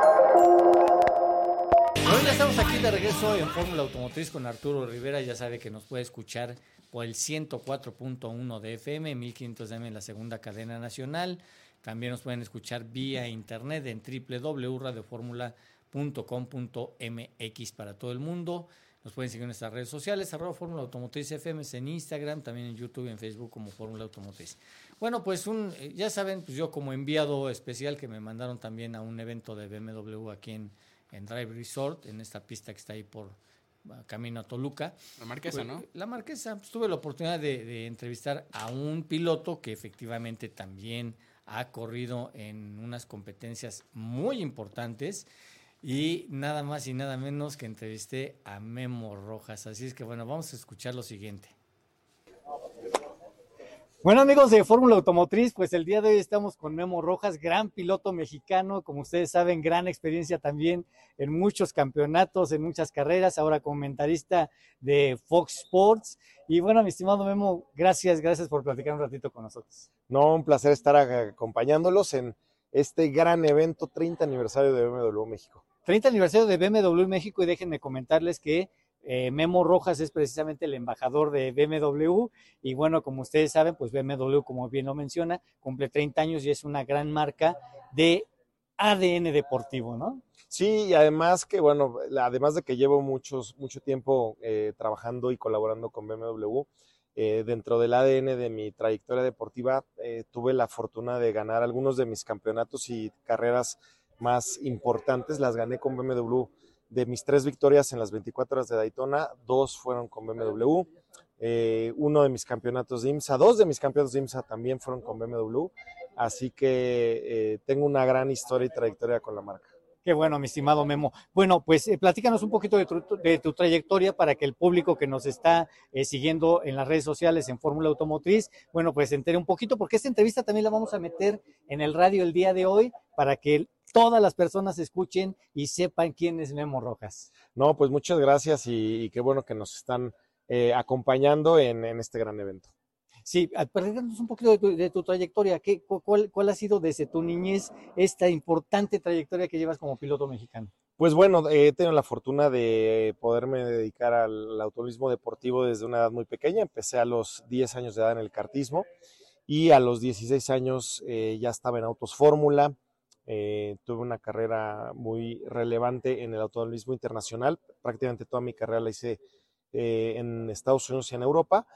Hoy ya estamos aquí de regreso en Fórmula Automotriz con Arturo Rivera. Ya sabe que nos puede escuchar por el ciento cuatro punto uno de F M, mil quinientos de A M en la segunda cadena nacional. También nos pueden escuchar vía internet en doble u doble u doble u punto radio formula punto com punto m x para todo el mundo. Nos pueden seguir en nuestras redes sociales, arroba Fórmula Automotriz F M, en Instagram, también en YouTube y en Facebook como Fórmula Automotriz. Bueno, pues un, ya saben, pues yo como enviado especial que me mandaron también a un evento de B M W aquí en, en Drive Resort, en esta pista que está ahí por camino a Toluca. La Marquesa, ¿no? La Marquesa. Pues, tuve la oportunidad de, de entrevistar a un piloto que efectivamente también ha corrido en unas competencias muy importantes, y nada más y nada menos que entrevisté a Memo Rojas. Así es que bueno, vamos a escuchar lo siguiente. Bueno, amigos de Fórmula Automotriz, pues el día de hoy estamos con Memo Rojas, gran piloto mexicano, como ustedes saben, gran experiencia también en muchos campeonatos, en muchas carreras, ahora comentarista de Fox Sports. Y bueno, mi estimado Memo, gracias, gracias por platicar un ratito con nosotros. No, un placer estar acompañándolos en este gran evento, treinta aniversario de B M W México. treinta aniversario de B M W México, y déjenme comentarles que eh, Memo Rojas es precisamente el embajador de B M W y bueno, como ustedes saben, pues B M W, como bien lo menciona, cumple treinta años y es una gran marca de A D N deportivo, ¿no? Sí, y además que, bueno, además de que llevo muchos, mucho tiempo eh, trabajando y colaborando con B M W, eh, dentro del A D N de mi trayectoria deportiva, eh, tuve la fortuna de ganar algunos de mis campeonatos y carreras más importantes, las gané con B M W. De mis tres victorias en las veinticuatro horas de Daytona, dos fueron con B M W. Eh, uno de mis campeonatos de IMSA, dos de mis campeonatos de IMSA también fueron con B M W. Así que eh, tengo una gran historia y trayectoria con la marca. Qué bueno, mi estimado Memo. Bueno, pues eh, platícanos un poquito de tu, de tu trayectoria para que el público que nos está eh, siguiendo en las redes sociales en Fórmula Automotriz, bueno, pues se entere un poquito, porque esta entrevista también la vamos a meter en el radio el día de hoy para que todas las personas escuchen y sepan quién es Memo Rojas. No, pues muchas gracias y, y qué bueno que nos están eh, acompañando en, en este gran evento. Sí, platícanos un poquito de tu, de tu trayectoria. ¿Qué, cuál, ¿Cuál ha sido desde tu niñez esta importante trayectoria que llevas como piloto mexicano? Pues bueno, he tenido la fortuna de poderme dedicar al automovilismo deportivo desde una edad muy pequeña. Empecé a los diez años de edad en el kartismo y a los dieciséis años eh, ya estaba en autos fórmula. Eh, tuve una carrera muy relevante en el automovilismo internacional. Prácticamente toda mi carrera la hice eh, en Estados Unidos y en Europa.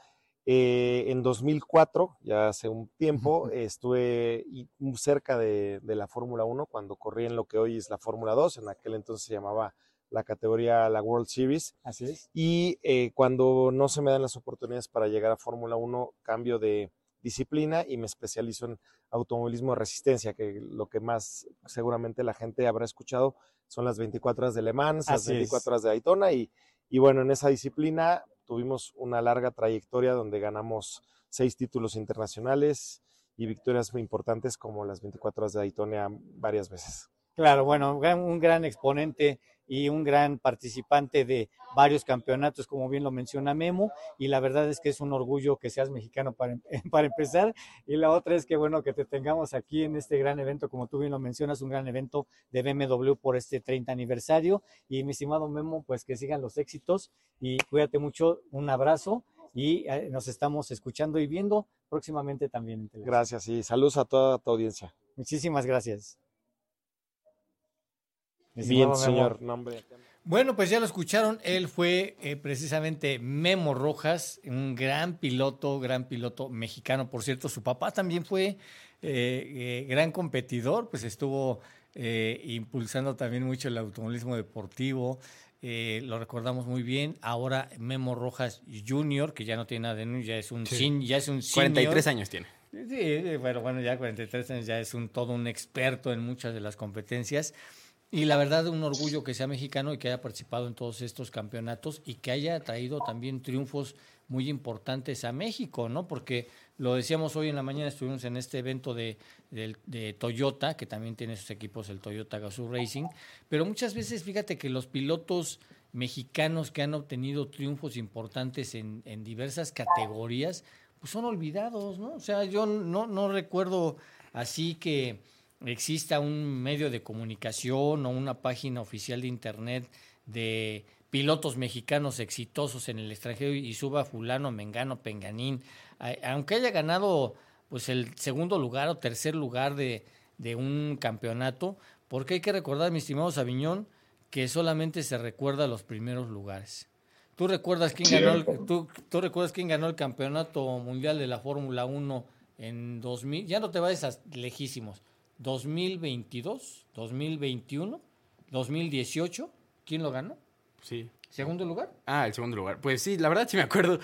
Eh, en dos mil cuatro, ya hace un tiempo, estuve muy cerca de, de la Fórmula uno cuando corrí en lo que hoy es la Fórmula dos, en aquel entonces se llamaba la categoría la World Series. Así es. Y eh, cuando no se me dan las oportunidades para llegar a Fórmula uno, cambio de disciplina y me especializo en automovilismo de resistencia, que lo que más seguramente la gente habrá escuchado son las veinticuatro horas de Le Mans, Así las veinticuatro es. horas de Daytona y, y bueno, en esa disciplina tuvimos una larga trayectoria donde ganamos seis títulos internacionales y victorias muy importantes como las veinticuatro horas de Daytona varias veces. Claro, bueno, un gran exponente y un gran participante de varios campeonatos, como bien lo menciona Memo, y la verdad es que es un orgullo que seas mexicano para, para empezar, y la otra es que bueno, que te tengamos aquí en este gran evento, como tú bien lo mencionas, un gran evento de B M W por este treinta aniversario, y mi estimado Memo, pues que sigan los éxitos, y cuídate mucho, un abrazo, y eh, nos estamos escuchando y viendo próximamente también en televisión. Gracias, y saludos a toda tu audiencia. Muchísimas gracias. Bien, señor. Nombre. Bueno, pues ya lo escucharon. Él fue eh, precisamente Memo Rojas, un gran piloto, gran piloto mexicano. Por cierto, su papá también fue eh, eh, gran competidor, pues estuvo eh, impulsando también mucho el automovilismo deportivo. Eh, lo recordamos muy bien. Ahora Memo Rojas junior, que ya no tiene nada de niño, ya es un Sí. sin, ya es un cuarenta y tres senior. años tiene. Sí, bueno, bueno, ya cuarenta y tres años, ya es un todo un experto en muchas de las competencias. Y la verdad, un orgullo que sea mexicano y que haya participado en todos estos campeonatos y que haya traído también triunfos muy importantes a México, ¿no? Porque lo decíamos hoy en la mañana, estuvimos en este evento de, de, de Toyota, que también tiene sus equipos, el Toyota Gazoo Racing, pero muchas veces, fíjate que los pilotos mexicanos que han obtenido triunfos importantes en, en diversas categorías, pues son olvidados, ¿no? O sea, yo no, no recuerdo así que exista un medio de comunicación o una página oficial de internet de pilotos mexicanos exitosos en el extranjero y suba fulano, mengano, penganín, aunque haya ganado pues el segundo lugar o tercer lugar de, de un campeonato, porque hay que recordar, mi estimado Sabiñón, que solamente se recuerda los primeros lugares. ¿Tú recuerdas quién ganó el, tú, tú recuerdas quién ganó el campeonato mundial de la Fórmula uno en dos mil? Ya no te vayas a lejísimos. dos mil veintidós, dos mil veintiuno, dos mil dieciocho, ¿quién lo ganó? Sí. ¿Segundo lugar? Ah, el segundo lugar. Pues sí, la verdad sí me acuerdo.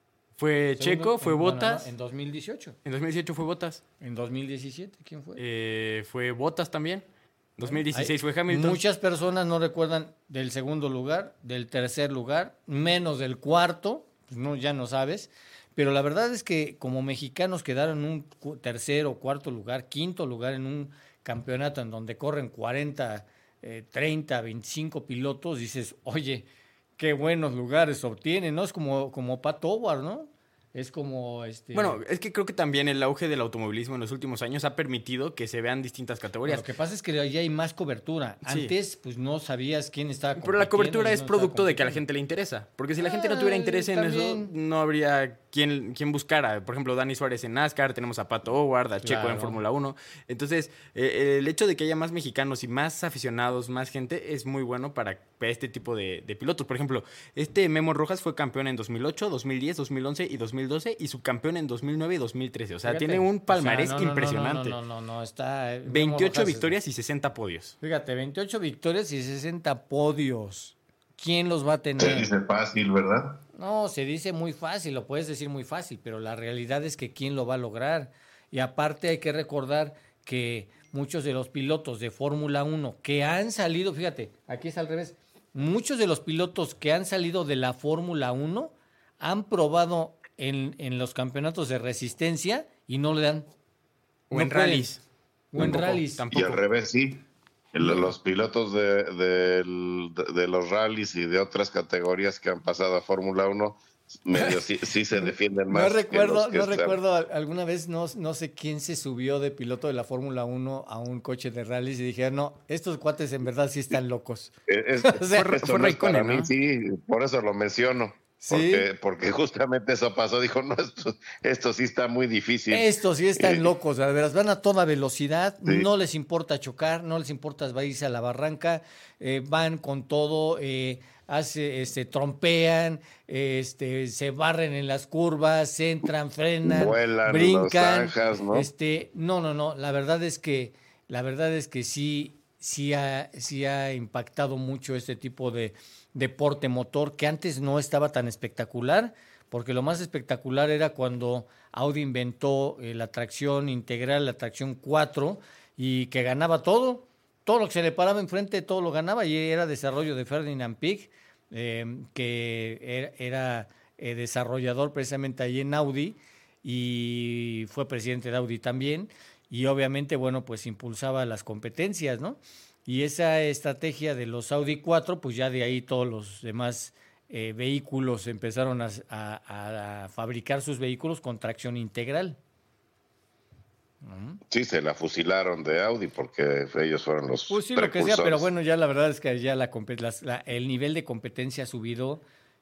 Fue Segundo, Checo, fue en, Bottas. No, no, en dos mil dieciocho. En dos mil dieciocho fue Bottas. En dos mil diecisiete, ¿quién fue? Eh, fue Bottas también. dos mil dieciséis Hay, fue Hamilton. Muchas personas no recuerdan del segundo lugar, del tercer lugar, menos del cuarto, pues no, ya no sabes. Pero la verdad es que como mexicanos quedaron en un tercero, cuarto lugar, quinto lugar en un campeonato en donde corren cuarenta, eh, treinta, veinticinco pilotos, dices, oye, qué buenos lugares obtienen, ¿no? Es como, como Pat Howard, ¿no? Es como este. Bueno, es que creo que también el auge del automovilismo en los últimos años ha permitido que se vean distintas categorías. Lo que pasa es que ya hay más cobertura. Sí. Antes, pues no sabías quién estaba compitiendo. Pero la cobertura es no producto de que a la gente le interesa. Porque si la gente no tuviera interés en también. eso, no habría quien, quien buscara. Por ejemplo, Dani Suárez en NASCAR, tenemos a Pato Howard, a Checo Claro. en Fórmula uno. Entonces, eh, el hecho de que haya más mexicanos y más aficionados, más gente, es muy bueno para este tipo de, de pilotos. Por ejemplo, este Memo Rojas fue campeón en dos mil ocho, dos mil diez, dos mil once y dos mil doce y subcampeón en dos mil nueve y dos mil trece. O sea, Fíjate, tiene un palmarés o sea, no, no, impresionante. No, no, no, no, no, está... eh, veintiocho Rojas, victorias y sesenta podios. Fíjate, veintiocho victorias y sesenta podios. ¿Quién los va a tener? Se dice fácil, ¿verdad? No, se dice muy fácil, lo puedes decir muy fácil, pero la realidad es que quién lo va a lograr. Y aparte hay que recordar que muchos de los pilotos de Fórmula uno que han salido, fíjate, aquí es al revés, muchos de los pilotos que han salido de la Fórmula uno han probado en, en los campeonatos de resistencia y no le dan. O no en pueden. rallies. O en Tampoco, rallies. Y al revés, sí. El- Los pilotos de, de, de- de los rallies y de otras categorías que han pasado a Fórmula uno, medio sí, sí se defienden más. No que recuerdo, los que no están- recuerdo, al- alguna vez no, no sé quién se subió de piloto de la Fórmula uno a un coche de rallies y dijeron, no, estos cuates en verdad sí están locos. Es, O sea, esto fue no es para Raikkonen, mí, ¿no? sí, por eso lo menciono. Sí. Porque, porque justamente eso pasó. Dijo, no, esto, esto sí está muy difícil. Estos sí están Eh, locos, de veras, van a toda velocidad, Sí. no les importa chocar, no les importa irse a la barranca, eh, van con todo, eh, hace, este, trompean, este, se barren en las curvas, entran, frenan, Vuelan brincan. los zanjas, ¿no? Este, no, no, no, la verdad es que, la verdad es que sí, sí ha, sí ha impactado mucho este tipo de deporte motor que antes no estaba tan espectacular, porque lo más espectacular era cuando Audi inventó eh, la tracción integral, la tracción cuatro, y que ganaba todo, todo lo que se le paraba enfrente, todo lo ganaba, y era desarrollo de Ferdinand Piech, eh, que era, era eh, desarrollador precisamente ahí en Audi, y fue presidente de Audi también, y obviamente, bueno, pues impulsaba las competencias, ¿no? Y esa estrategia de los Audi cuatro, pues ya de ahí todos los demás eh, vehículos empezaron a, a- a fabricar sus vehículos con tracción integral. Sí, se la fusilaron de Audi porque ellos fueron los Pues sí, lo que sea, precursores. pero bueno, ya la verdad es que ya la, compe- las- la- el nivel de competencia ha subido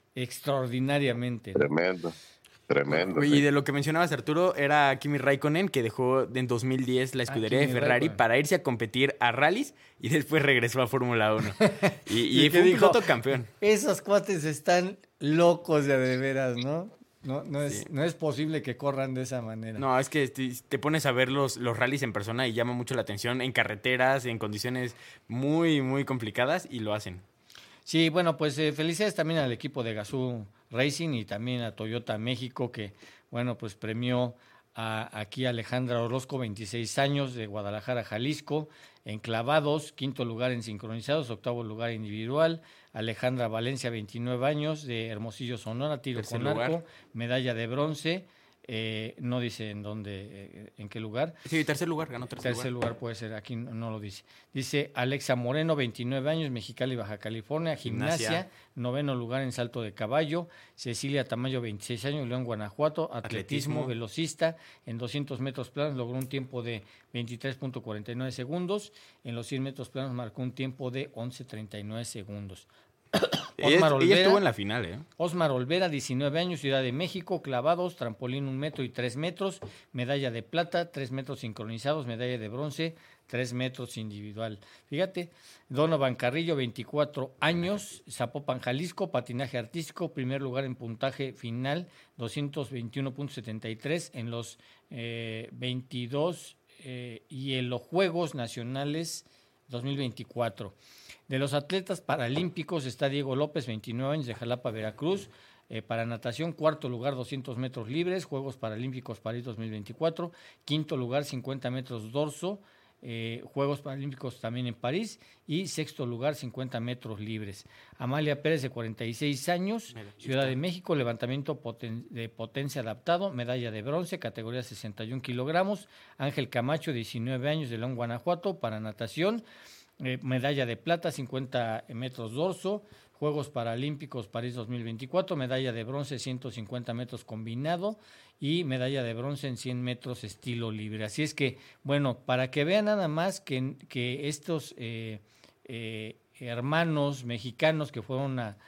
extraordinariamente, ¿no? Tremendo, tremendo. Y sí. de lo que mencionabas, Arturo, era Kimi Raikkonen, que dejó en dos mil diez la escudería Ah, de Kimi Ferrari Raikkonen. para irse a competir a rallies y después regresó a Fórmula uno. Y, y ¿Y fue qué un dijo? piloto campeón. Esos cuates están locos de, de veras, ¿no? No, no, es, Sí. no es posible que corran de esa manera. No, es que te, te pones a ver los, los rallies en persona y llama mucho la atención en carreteras, en condiciones muy, muy complicadas y lo hacen. Sí, bueno, pues eh, felicidades también al equipo de Gazoo Racing y también a Toyota México que, bueno, pues premió a, aquí a Alejandra Orozco, veintiséis años, de Guadalajara, Jalisco, en clavados, quinto lugar en sincronizados, octavo lugar individual. Alejandra Valencia, veintinueve años, de Hermosillo, Sonora, tiro Tercer con arco, lugar. medalla de bronce. Eh, no dice en dónde, eh, en qué lugar. Sí, tercer lugar, ganó tercer, Tercer lugar. lugar puede ser, aquí no, no lo dice. Dice Alexa Moreno, veintinueve años, Mexicali, Baja California, gimnasia, Gimnasia. noveno lugar en salto de caballo. Cecilia Tamayo, veintiséis años, León, Guanajuato, atletismo, Atletismo. velocista, en doscientos metros planos logró un tiempo de veintitrés punto cuarenta y nueve segundos, en los cien metros planos marcó un tiempo de once punto treinta y nueve segundos. Ella, Osmar ella Olvera. estuvo en la final, ¿eh? Osmar Olvera, diecinueve años, Ciudad de México, clavados, trampolín un metro y tres metros, medalla de plata, tres metros sincronizados, medalla de bronce, tres metros individual. Fíjate, Donovan Carrillo, veinticuatro años, Zapopan, Jalisco, patinaje artístico, primer lugar en puntaje final, doscientos veintiuno punto setenta y tres en los eh, veintidós eh, y en los Juegos Nacionales dos mil veinticuatro. De los atletas paralímpicos está Diego López, veintinueve años, de Jalapa, Veracruz. Eh, para natación, cuarto lugar, doscientos metros libres, Juegos Paralímpicos París dos mil veinticuatro. Quinto lugar, cincuenta metros dorso, eh, Juegos Paralímpicos también en París. Y sexto lugar, cincuenta metros libres. Amalia Pérez, de cuarenta y seis años, Ciudad de México, levantamiento poten- de potencia adaptado, medalla de bronce, categoría sesenta y un kilogramos. Ángel Camacho, diecinueve años, de León, Guanajuato, para natación. eh, medalla de plata, cincuenta metros dorso. Juegos Paralímpicos París dos mil veinticuatro, medalla de bronce ciento cincuenta metros combinado y medalla de bronce en cien metros estilo libre. Así es que, bueno, para que vean nada más que, que estos eh, eh, hermanos mexicanos que fueron a,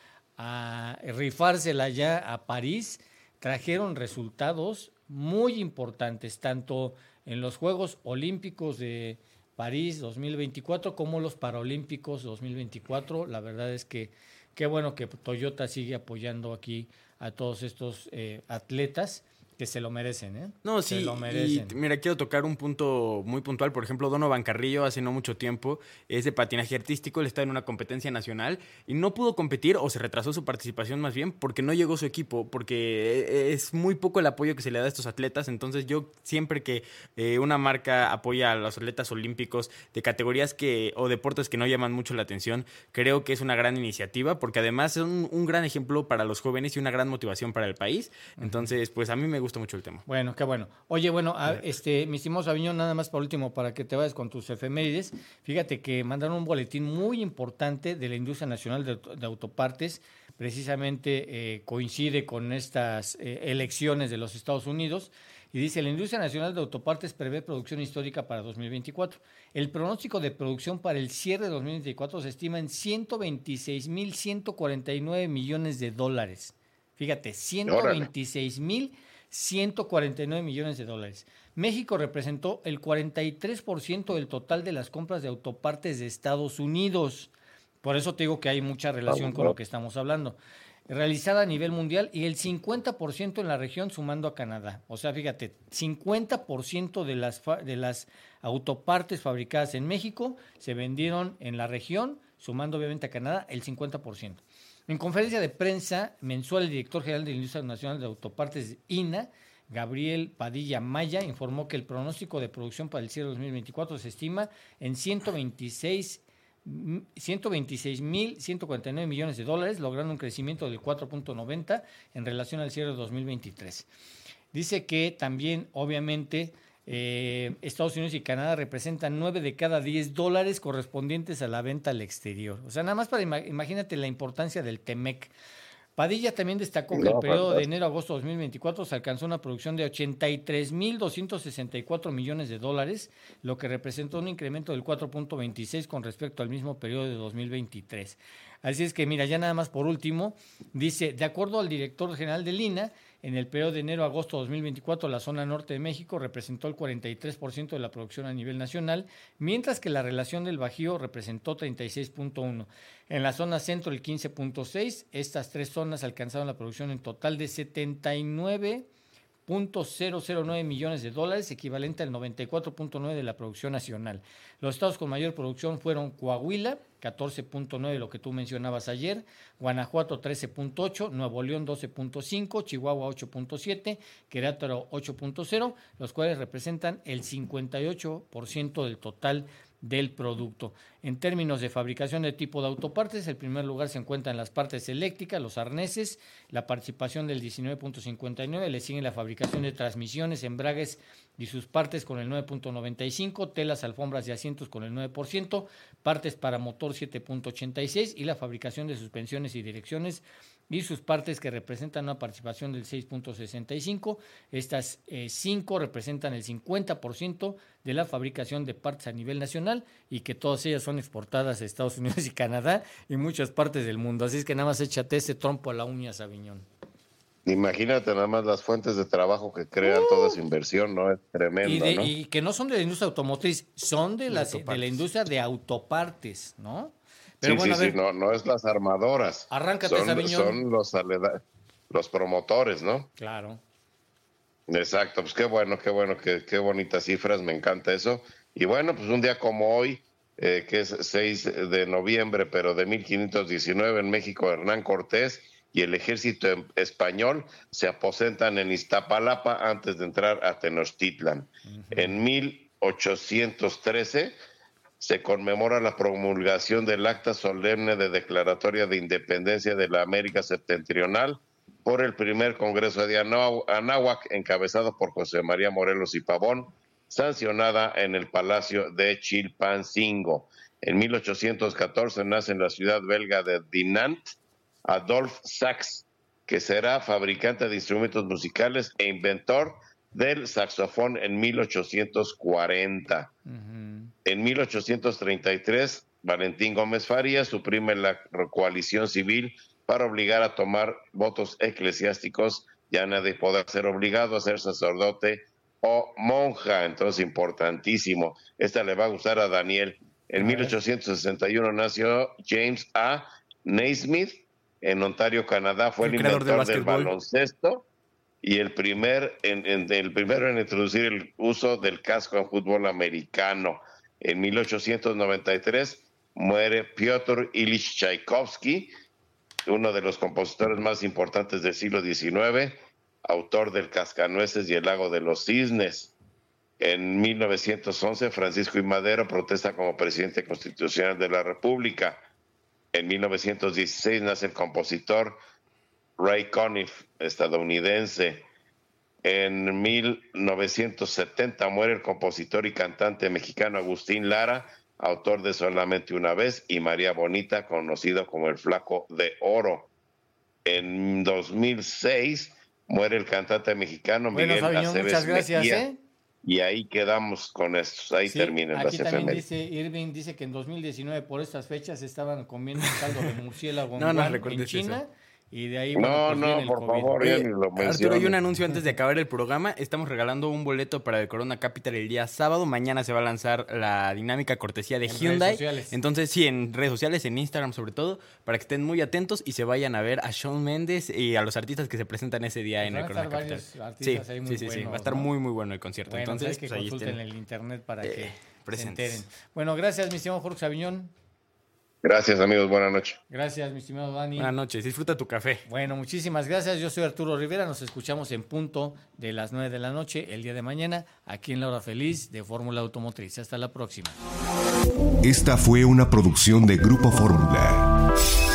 a rifársela ya a París, trajeron resultados muy importantes, tanto en los Juegos Olímpicos de París dos mil veinticuatro como los Paralímpicos dos mil veinticuatro. La verdad es que qué bueno que Toyota sigue apoyando aquí a todos estos eh, atletas que se lo merecen, ¿eh? No, sí, se lo merecen. Y mira, quiero tocar un punto muy puntual. Por ejemplo, Donovan Carrillo hace no mucho tiempo es de patinaje artístico, él está en una competencia nacional y no pudo competir, o se retrasó su participación más bien, porque no llegó su equipo, porque es muy poco el apoyo que se le da a estos atletas. Entonces yo siempre que eh, una marca apoya a los atletas olímpicos de categorías que o deportes que no llaman mucho la atención, creo que es una gran iniciativa, porque además es un, un gran ejemplo para los jóvenes y una gran motivación para el país. Entonces, pues a mí me gusta mucho el tema. Bueno, qué bueno. Oye, bueno, a, este, mi estimado Sabiñón, nada más por último, para que te vayas con tus efemérides. Fíjate que mandaron un boletín muy importante de la industria nacional de, de autopartes. Precisamente eh, coincide con estas eh, elecciones de los Estados Unidos. Y dice, la industria nacional de autopartes prevé producción histórica para dos mil veinticuatro. El pronóstico de producción para el cierre de dos mil veinticuatro se estima en ciento veintiséis mil ciento cuarenta y nueve millones de dólares. Fíjate, ciento veintiséis mil ciento cuarenta y nueve millones de dólares. México representó el cuarenta y tres por ciento del total de las compras de autopartes de Estados Unidos. Por eso te digo que hay mucha relación con lo que estamos hablando. Realizada a nivel mundial y el cincuenta por ciento en la región sumando a Canadá. O sea, fíjate, cincuenta por ciento de las, fa- de las autopartes fabricadas en México se vendieron en la región, sumando obviamente a Canadá el cincuenta por ciento. En conferencia de prensa mensual, el director general de la Industria Nacional de Autopartes, I N A, Gabriel Padilla Maya, informó que el pronóstico de producción para el cierre de dos mil veinticuatro se estima en ciento veintiséis mil ciento cuarenta y nueve millones de dólares, logrando un crecimiento del cuatro punto noventa en relación al cierre de dos mil veintitrés. Dice que también, obviamente, eh, Estados Unidos y Canadá representan nueve de cada diez dólares correspondientes a la venta al exterior. O sea, nada más para ima- imagínate la importancia del Temec. Padilla también destacó que No, el periodo de fantástico. enero a agosto de dos mil veinticuatro se alcanzó una producción de ochenta y tres mil doscientos sesenta y cuatro millones de dólares, lo que representó un incremento del cuatro punto veintiséis con respecto al mismo periodo de dos mil veintitrés. Así es que, mira, ya nada más por último, dice, de acuerdo al director general del I N A, en el periodo de enero a agosto de dos mil veinticuatro, la zona norte de México representó el cuarenta y tres por ciento de la producción a nivel nacional, mientras que la relación del Bajío representó treinta y seis punto uno. En la zona centro, el quince punto seis. Estas tres zonas alcanzaron la producción en total de setenta y nueve punto cero cero nueve millones de dólares, equivalente al noventa y cuatro punto nueve de la producción nacional. Los estados con mayor producción fueron Coahuila, catorce punto nueve, lo que tú mencionabas ayer, Guanajuato trece punto ocho, Nuevo León doce punto cinco, Chihuahua ocho punto siete, Querétaro ocho punto cero, los cuales representan el cincuenta y ocho por ciento del total del producto. En términos de fabricación de tipo de autopartes, el primer lugar se encuentra en las partes eléctricas, los arneses, la participación del diecinueve punto cincuenta y nueve, le sigue la fabricación de transmisiones, embragues y sus partes con el nueve punto noventa y cinco, telas, alfombras y asientos con el nueve por ciento, partes para motor siete punto ochenta y seis y la fabricación de suspensiones y direcciones y sus partes que representan una participación del seis punto sesenta y cinco. Estas eh, cinco representan el cincuenta por ciento de la fabricación de partes a nivel nacional y que todas ellas son exportadas a Estados Unidos y Canadá y muchas partes del mundo. Así es que nada más échate ese trompo a la uña, Sabiñón. Imagínate nada más las fuentes de trabajo que crean uh, toda esa inversión, ¿no? Es tremendo, y, de, ¿no? y que no son de la industria automotriz, son de, las, de la industria de autopartes, ¿no? Pero sí, bueno, sí, a ver, sí, no, no es las armadoras. Arráncate, son, Sabiñón. Son los, los promotores, ¿no? Claro. Exacto, pues qué bueno, qué bueno, qué, qué bonitas cifras, me encanta eso. Y bueno, pues un día como hoy, eh, que es seis de noviembre, pero de mil quinientos diecinueve en México, Hernán Cortés y el ejército español se aposentan en Iztapalapa antes de entrar a Tenochtitlan. Uh-huh. En mil ochocientos trece se conmemora la promulgación del Acta Solemne de Declaratoria de Independencia de la América Septentrional por el primer Congreso de Anáhuac, encabezado por José María Morelos y Pavón, sancionada en el Palacio de Chilpancingo. En mil ochocientos catorce nace en la ciudad belga de Dinant Adolphe Sax, que será fabricante de instrumentos musicales e inventor del saxofón en mil ochocientos cuarenta. Uh-huh. En mil ochocientos treinta y tres, Valentín Gómez Farías suprime la coalición civil para obligar a tomar votos eclesiásticos. Ya nadie podrá ser obligado a ser sacerdote o monja, entonces importantísimo. Esta le va a gustar a Daniel. En mil ochocientos sesenta y uno nació James A. Naismith en Ontario, Canadá. Fue el, el inventor del baloncesto y el primer en, en, el primero en introducir el uso del casco en fútbol americano. En mil ochocientos noventa y tres muere Piotr Ilich Tchaikovsky, uno de los compositores más importantes del siglo diecinueve, autor del Cascanueces y el Lago de los Cisnes. En mil novecientos once, Francisco I. Madero protesta como presidente constitucional de la República. En mil novecientos dieciséis nace el compositor Ray Conniff, estadounidense. En mil novecientos setenta muere el compositor y cantante mexicano Agustín Lara, autor de Solamente una vez y María Bonita, conocido como el Flaco de Oro. En dos mil seis muere el cantante mexicano Miguel bueno, Fabiñón, Aceves muchas gracias, Mejía. ¿eh? Y ahí quedamos con estos, ahí sí, terminan las efemérides. Aquí también efemérides. dice, Irving dice que en dos mil diecinueve por estas fechas estaban comiendo un caldo de murciélago no, no, en China. Eso. Y de ahí, no, bueno, pues no, viene el por COVID. favor, ya Oye, ni lo menciono. Arturo, hay un anuncio antes de acabar el programa. Estamos regalando un boleto para el Corona Capital el día sábado. Mañana se va a lanzar la dinámica cortesía de en Hyundai. Redes sociales. Entonces, sí, en redes sociales, en Instagram sobre todo, para que estén muy atentos y se vayan a ver a Shawn Mendes y a los artistas que se presentan ese día en el Corona Capital. Sí, sí, ahí muy sí, buenos, sí, va a estar ¿no? muy, muy bueno el concierto. Bueno, Entonces, pues hay que pues ahí consulten estén en el internet para eh, que presentes. se enteren. Bueno, gracias, mi estimado Jorge Saviñón. Gracias, amigos. Buenas noches. Gracias, mi estimado Dani. Buenas noches. Disfruta tu café. Bueno, muchísimas gracias. Yo soy Arturo Rivera. Nos escuchamos en punto de las nueve de la noche el día de mañana aquí en La Hora Feliz de Fórmula Automotriz. Hasta la próxima. Esta fue una producción de Grupo Fórmula.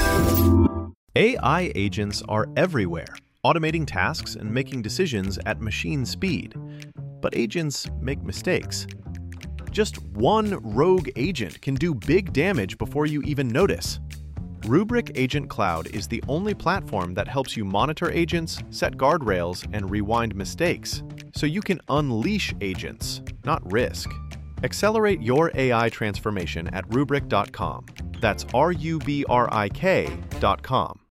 A I agents are everywhere, automating tasks and making decisions at machine speed. But agents make mistakes. Just one rogue agent can do big damage before you even notice. Rubrik Agent Cloud is the only platform that helps you monitor agents, set guardrails, and rewind mistakes, so you can unleash agents, not risk. Accelerate your A I transformation at rubrik dot com. That's R U B R I K dot com.